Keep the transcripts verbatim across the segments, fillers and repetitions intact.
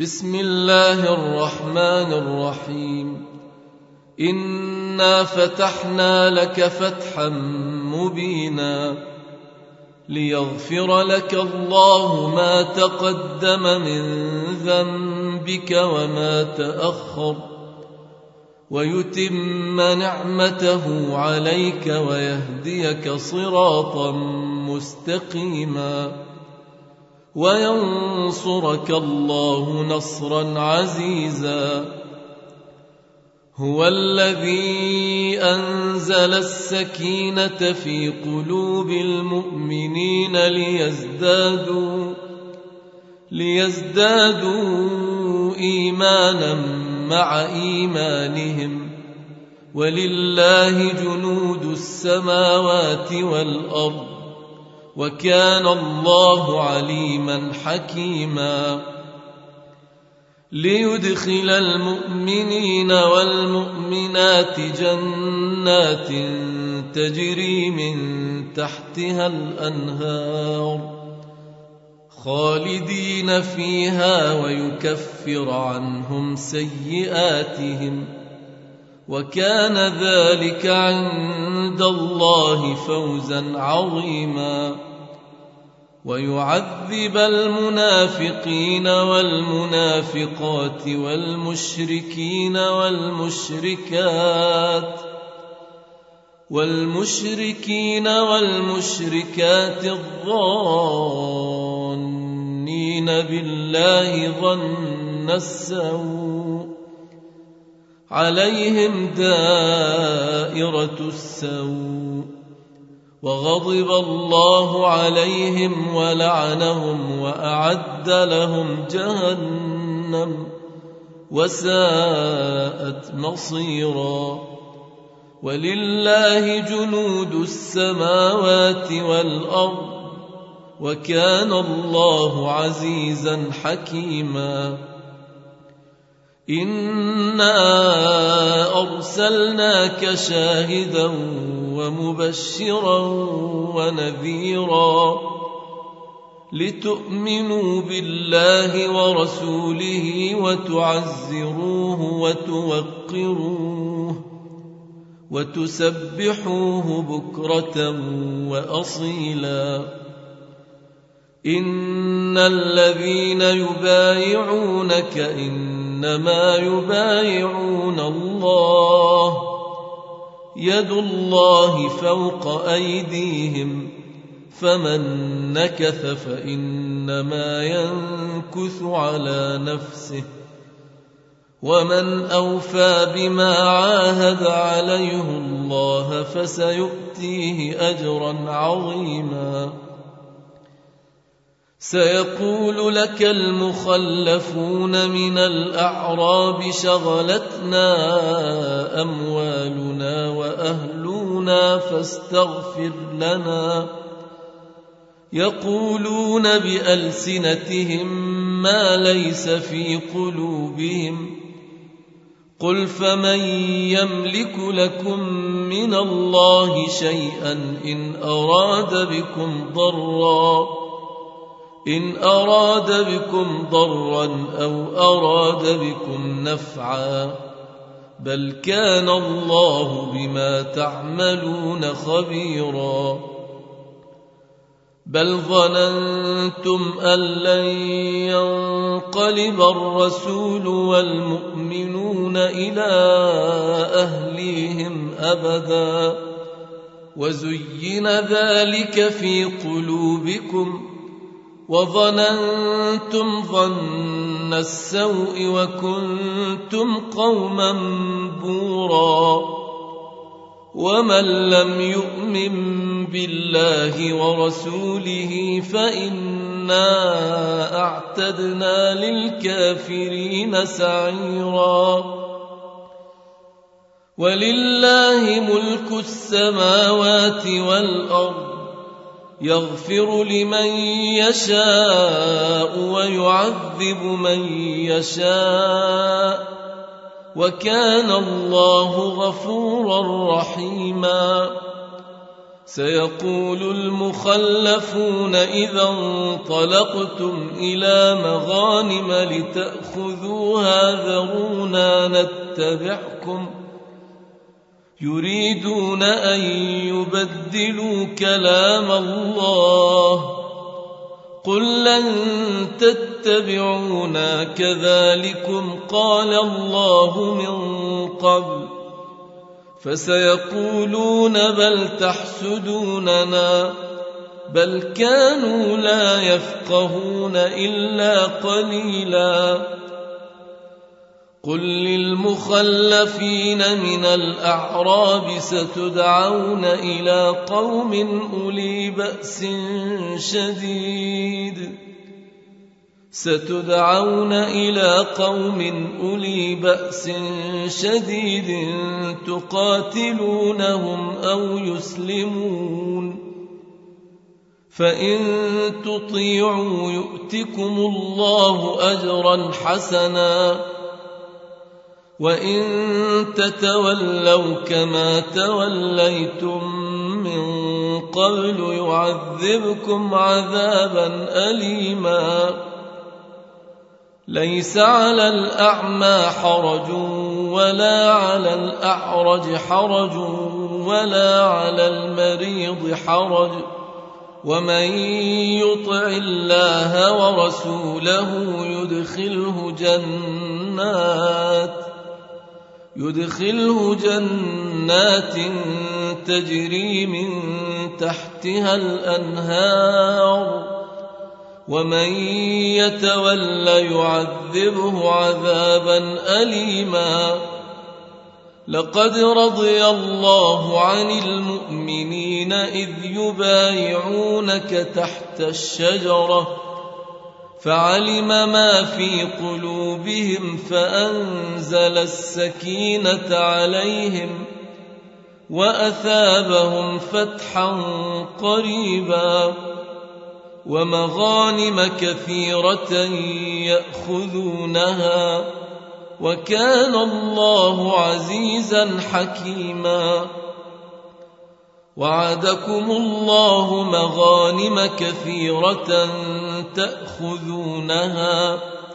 بسم الله الرحمن الرحيم. إنا فتحنا لك فتحا مبينا ليغفر لك الله ما تقدم من ذنبك وما تأخر ويتم نعمته عليك ويهديك صراطا مستقيما وينصرك الله نصرا عزيزا. هو الذي أنزل السكينة في قلوب المؤمنين ليزدادوا ليزدادوا إيمانا مع إيمانهم ولله جنود السماوات والأرض وكان الله عليما حكيما. ليدخل المؤمنين والمؤمنات جنات تجري من تحتها الأنهار خالدين فيها ويكفر عنهم سيئاتهم وكان ذلك عند الله فوزا عظيما. ويعذب المنافقين والمنافقات والمشركين والمشركات والمشركين والمشركات الظانين بالله ظن السوء عليهم دائرة السوء وغضب الله عليهم ولعنهم وأعد لهم جهنم وساءت مصيرا. ولله جنود السماوات والأرض وكان الله عزيزا حكيما. إنا أرسلناك شاهدا ومبشرا ونذيرا لتؤمنوا بالله ورسوله وتعزروه وتوقروه وتسبحوه بكرة وأصيلا. إن الذين يبايعونك إنما يبايعون الله يد الله فوق أيديهم فمن نكث فإنما ينكث على نفسه ومن أوفى بما عاهد عليه الله فسيؤتيه أجرا عظيما. سيقول لك المخلفون من الأعراب شغلتنا أموالنا وأهلنا فاستغفر لنا يقولون بألسنتهم ما ليس في قلوبهم قل فمن يملك لكم من الله شيئا إن أراد بكم ضرا إن أراد بكم ضرا أو أراد بكم نفعا بل كان الله بما تعملون خبيرا. بل ظننتم أن لن ينقلب الرسول والمؤمنون إلى أهليهم أبدا وزين ذلك في قلوبكم وظننتم ظن السوء وكنتم قوما بورا. ومن لم يؤمن بالله ورسوله فإنا أعتدنا للكافرين سعيرا. ولله ملك السماوات والأرض يغفر لمن يشاء ويعذب من يشاء وكان الله غفورا رحيما. سيقول المخلفون إذا انطلقتم إلى مغانم لتأخذوها ذرونا نتبعكم يريدون أن يبدلوا كلام الله قل لن تتبعونا كذلكم قال الله من قبل فسيقولون بل تحسدوننا بل كانوا لا يفقهون إلا قليلا قل للمخلفين من الأعراب ستدعون إلى قوم أولي بأس شديد ستدعون إلى قوم أولي بأس شديد تقاتلونهم أو يسلمون فإن تطيعوا يؤتكم الله أجرا حسنا وإن تتولوا كما توليتم من قبل يعذبكم عذابا أليما ليس على الأعمى حرج ولا على الأعرج حرج ولا على المريض حرج ومن يطع الله ورسوله يدخله جنات يدخله جنات تجري من تحتها الأنهار ومن يتول يعذبه عذابا أليما لقد رضي الله عن المؤمنين إذ يبايعونك تحت الشجرة فعلم ما في قلوبهم فأنزل السكينة عليهم وأثابهم فتحا قريبا ومغانم كثيرة يأخذونها وكان الله عزيزا حكيما وعدكم الله مغانم كثيرة تأخذونها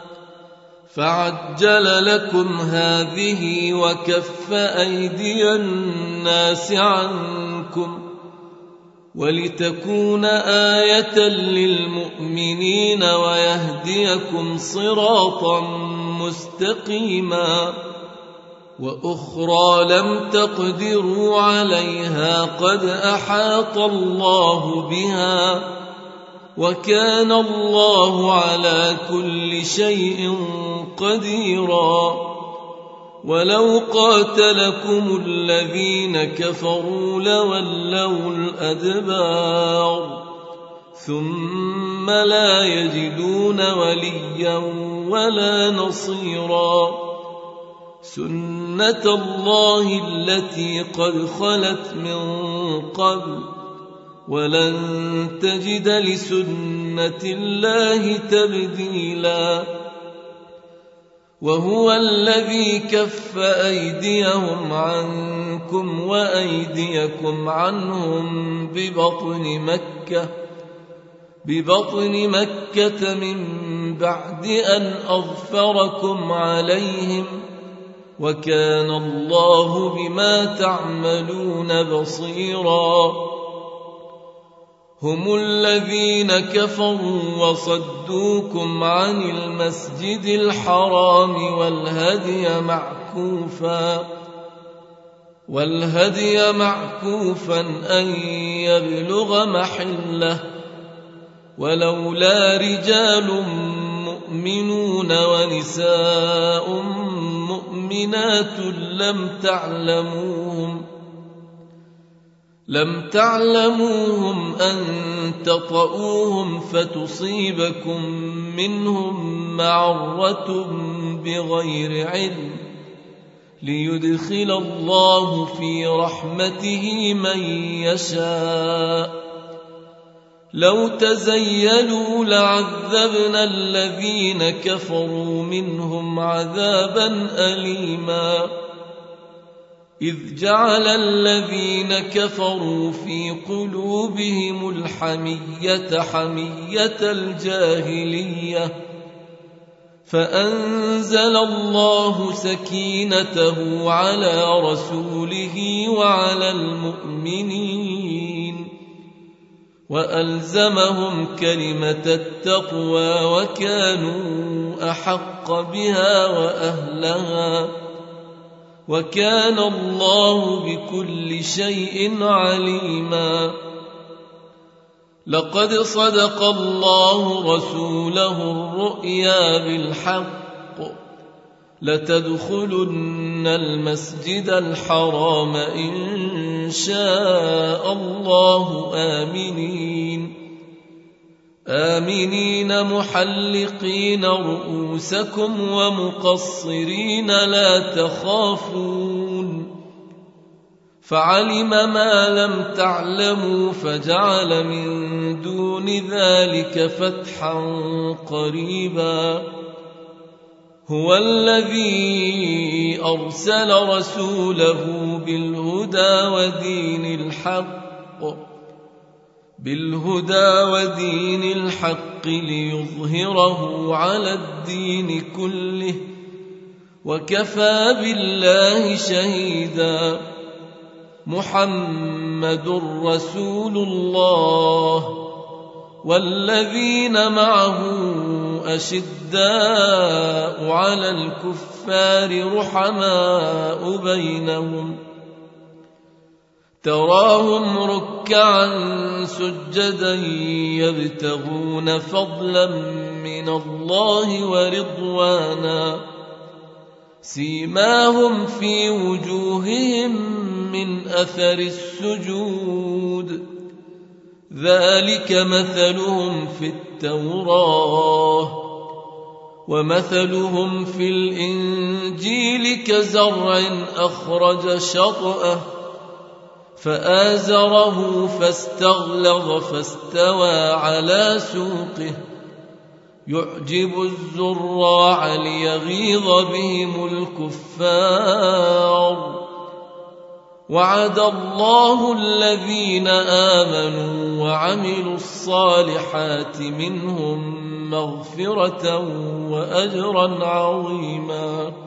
فعجل لكم هذه وكف أيدي الناس عنكم ولتكون آية للمؤمنين ويهديكم صراطا مستقيما وأخرى لم تقدروا عليها قد أحاط الله بها وكان الله على كل شيء قديرا ولو قاتلكم الذين كفروا لولوا الأدبار ثم لا يجدون وليا ولا نصيرا سنة الله التي قد خلت من قبل ولن تجد لسنة الله تبديلا وهو الذي كف أيديهم عنكم وأيديكم عنهم ببطن مكة ببطن مكة من بعد أن أظفركم عليهم وكان الله بما تعملون بصيرا هم الذين كفروا وصدوكم عن المسجد الحرام والهدي معكوفا والهدي معكوفا أن يبلغ محله ولولا رجال مؤمنون ونساء مؤمنات لم تعلموهم لم تعلموهم أن تطؤوهم فتصيبكم منهم معرة بغير علم ليدخل الله في رحمته من يشاء لو تزيلوا لعذبنا الذين كفروا منهم عذابا أليما إذ جعل الذين كفروا في قلوبهم الحمية حمية الجاهلية فأنزل الله سكينته على رسوله وعلى المؤمنين وألزمهم كلمة التقوى وكانوا أحق بها وأهلها وكان الله بكل شيء عليما. لقد صدق الله رسوله الرؤيا بالحق لتدخلن المسجد الحرام إن شاء الله آمنين آمنين محلقين رؤوسكم ومقصرين لا تخافون فعلم ما لم تعلموا فجعل من دون ذلك فتحا قريبا. هو الذي أرسل رسوله بالهدى ودين الحق بالهدى ودين الحق ليظهره على الدين كله وكفى بالله شهيدا. محمد رسول الله والذين معه أشداء على الكفار رحماء بينهم تراهم ركعا سجدا يبتغون فضلا من الله ورضوانا سيماهم في وجوههم من أثر السجود ذلك مثلهم في التوراة ومثلهم في الإنجيل كزرع أخرج شطأه فآزره فاستغلظ فاستوى على سوقه يعجب الزراع ليغيظ بهم الكفار. وعد الله الذين آمنوا وعملوا الصالحات منهم مغفرة وأجرا عظيما.